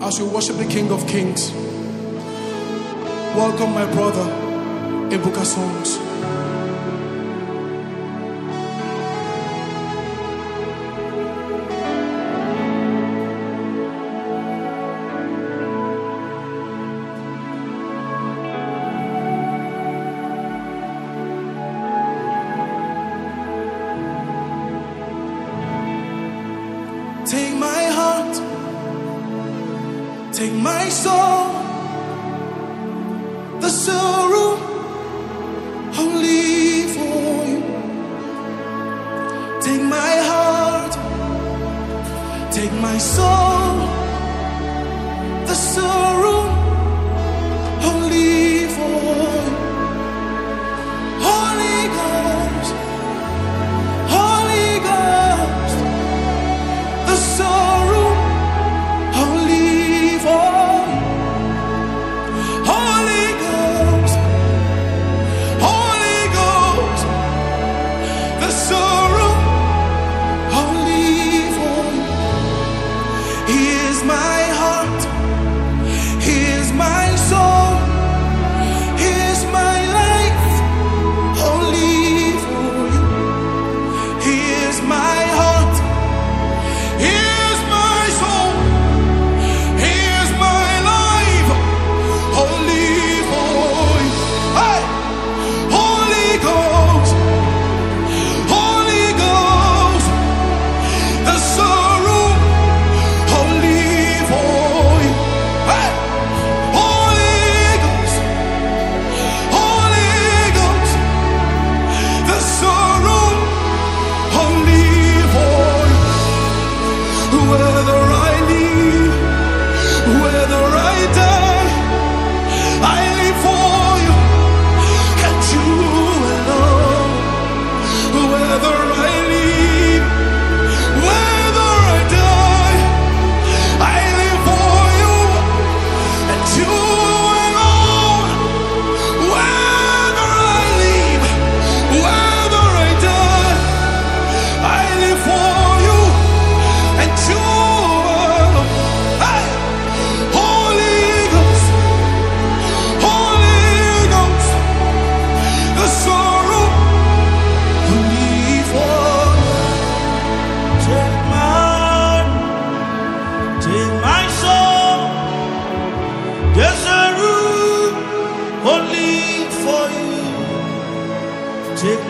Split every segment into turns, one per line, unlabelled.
as we worship the King of Kings. Welcome my brother, Ebuka Songs. Take my heart, take my soul, the sorrow only for you. Take my heart, take my soul, the sorrow only for you. Holy Ghost, Holy Ghost, the sorrow only for you. Holy Ghost, Holy Ghost, the sorrow only for you. Here's my heart, here's my soul, here's my life, only for you. Here's my heart, here's my soul, here's my life, only for you. Hey! Holy Ghost, Holy Ghost, the sorrow only for you. Hey! Holy Ghost, Holy Ghost, the sorrow only for you. Whether I live, whether I die, I live for you and you alone. Whether I live, whether I die, I live for you and you alone. Whether I live, whether I die, I live for you and you alone. Hey! Holy Ghost, Holy Ghost, the sorrow only for you.
Take my soul, there's a room only for you. Take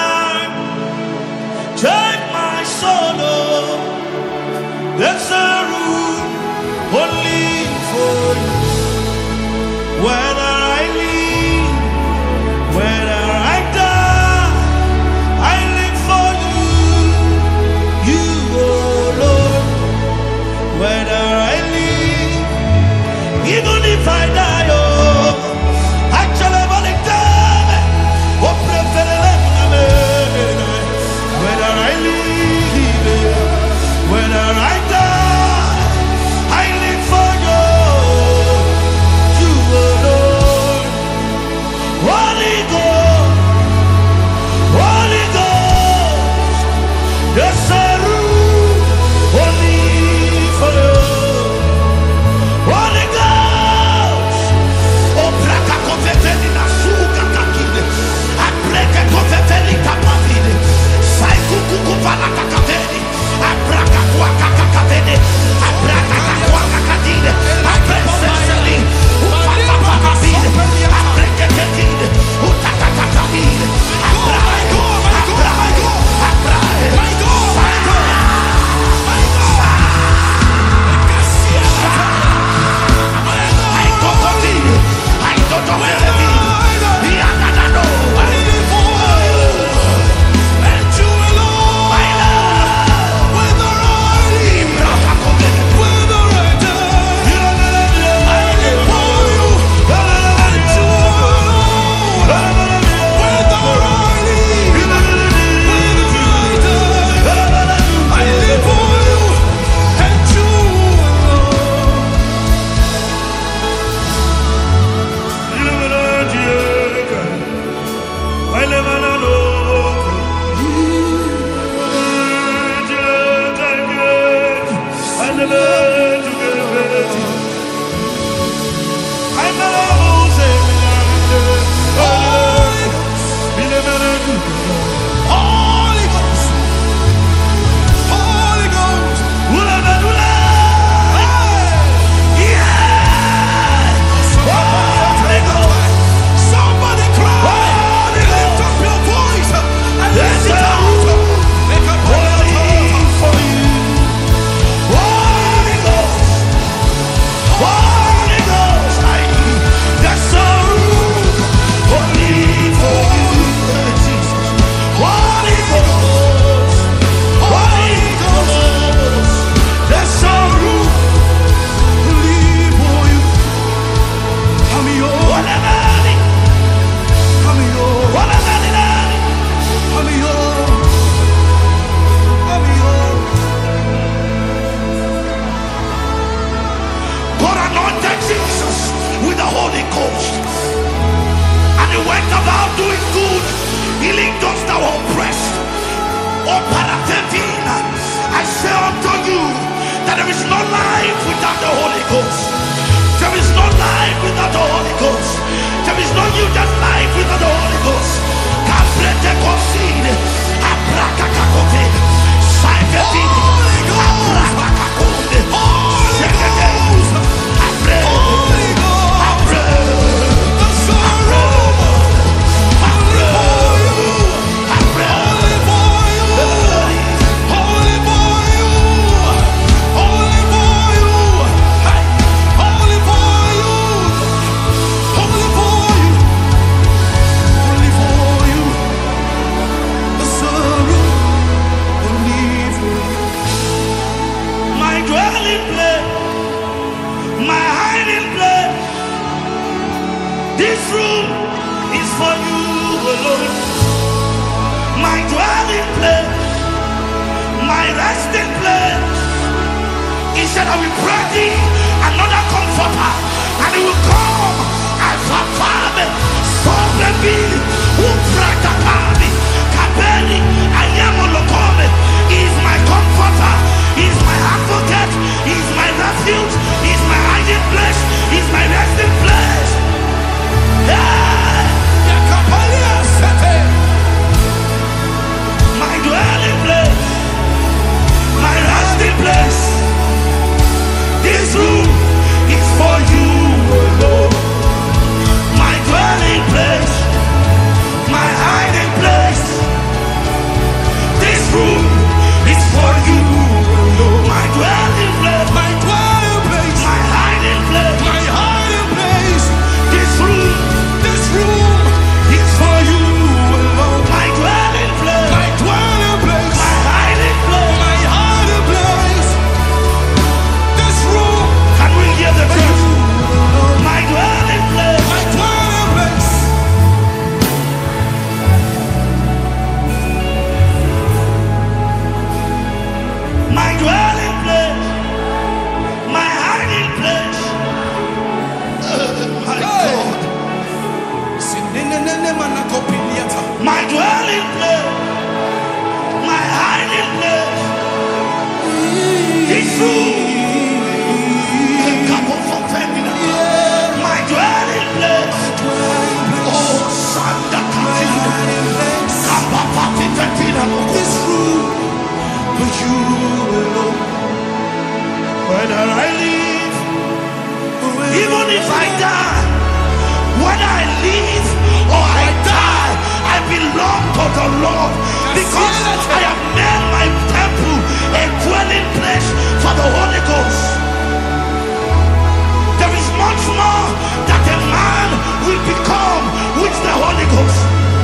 my soul, oh, there's a room only for you. Whether I live, whether I die, I live for you, you, oh Lord. Whether I live, even if I die, oh, I shall have a time. Oh, whether I live, whether I die, I live for you, you, oh Lord. Holy Ghost, Holy Ghost, there's a room only for you. Holy Ghost, oh, Braka Confeteni Nasuka Kakide, I break a Confeteni Kapavide, Saikuku Valaka Kaveni, I Braka Kwaka Kaveni, I Braka Kwaka Kadide, I break Sesali, Upaka Pakavide, I break a Kadide, Utaka Kavide, I bride, I bride, I bride, my God, my God, my God, I go for thee, I don't know where to be, I don't know.
And you alone.
I love.
Whether I live, whether I die, I live for you and you alone. Whether I live, whether I die, I live for you and you alone.
I live I never to get ready. Holy Ghost. And he went about doing good, healing those that were oppressed. Oh, Parathevina, I say unto you that there is no life without the Holy Ghost. There is no life without the Holy Ghost. There is no you that life without the Holy Ghost. Caprete concede, abraca cacote, saicati, abraca caconde, secate, apre, apre, apre, apre, apre. This room is for you alone. My dwelling place, my resting place. He said, I will bring thee another comforter, and he will come as a father. Sobre me, uprata pabi, kabeli, ayamo lokome. He is my comforter, he is my advocate, he is my refuge, he is my hiding place, he is my resting place. My dwelling place, my resting place. This room is for you alone. My dwelling place, my hiding place. This room is for you alone. My dwelling place, my dwelling place, my hiding place, my hiding place. This room is for you alone. My dwelling place, my dwelling place, my hiding place, my hiding place. This room, can we hear the church? My dwelling place, my dwelling place. My dwelling place, my hiding place. My God. My dwelling place, my hiding place. This room, my dwelling place. Oh, Santa Catina, this room for you alone. Whether I live, even if I die, whether I live or I die, I belong to the Lord, because I have made my temple a dwelling place for the Holy Ghost. There is much more that a man will become with the Holy Ghost.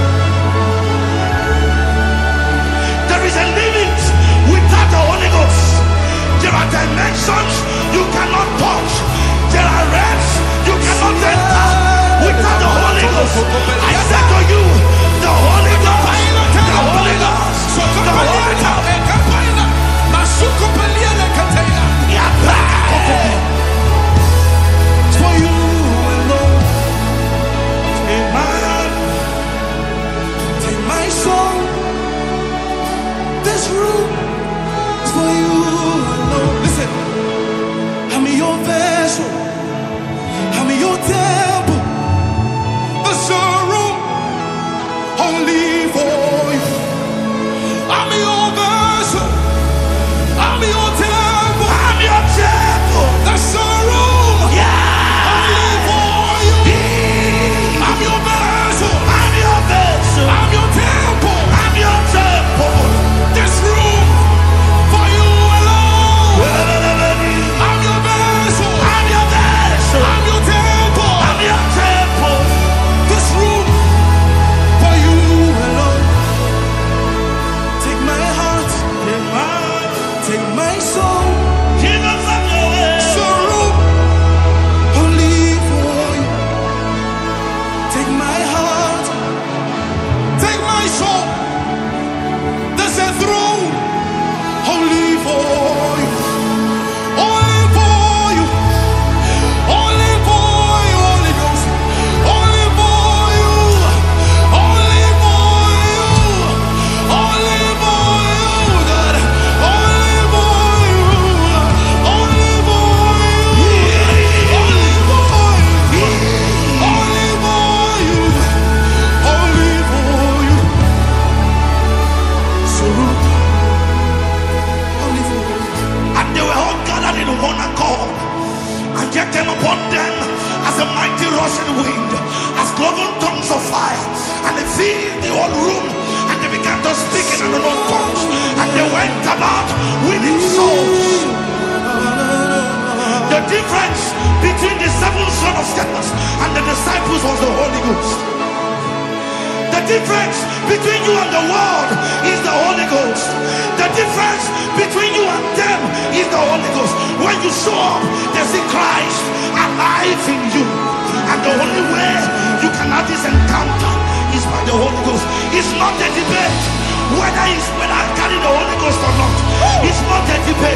There is a limit without the Holy Ghost. There are dimensions you cannot touch. There are realms you cannot enter without the Holy Ghost. I said to you, the Holy Ghost, the Holy Ghost, the Holy Ghost. came upon them as a mighty rushing wind, as cloven tongues of fire, and they filled the whole room, and they began to speak in unknown tongues, and they went about winning souls. The difference between the 7 sons of Sceva and the disciples was the Holy Ghost. The difference between you and the world is the Holy Ghost. The difference between you and them is the Holy Ghost. When you show up, they see Christ alive in you. And the only way you can have this encounter is by the Holy Ghost. It's not a debate whether I carry the Holy Ghost or not. It's not a debate.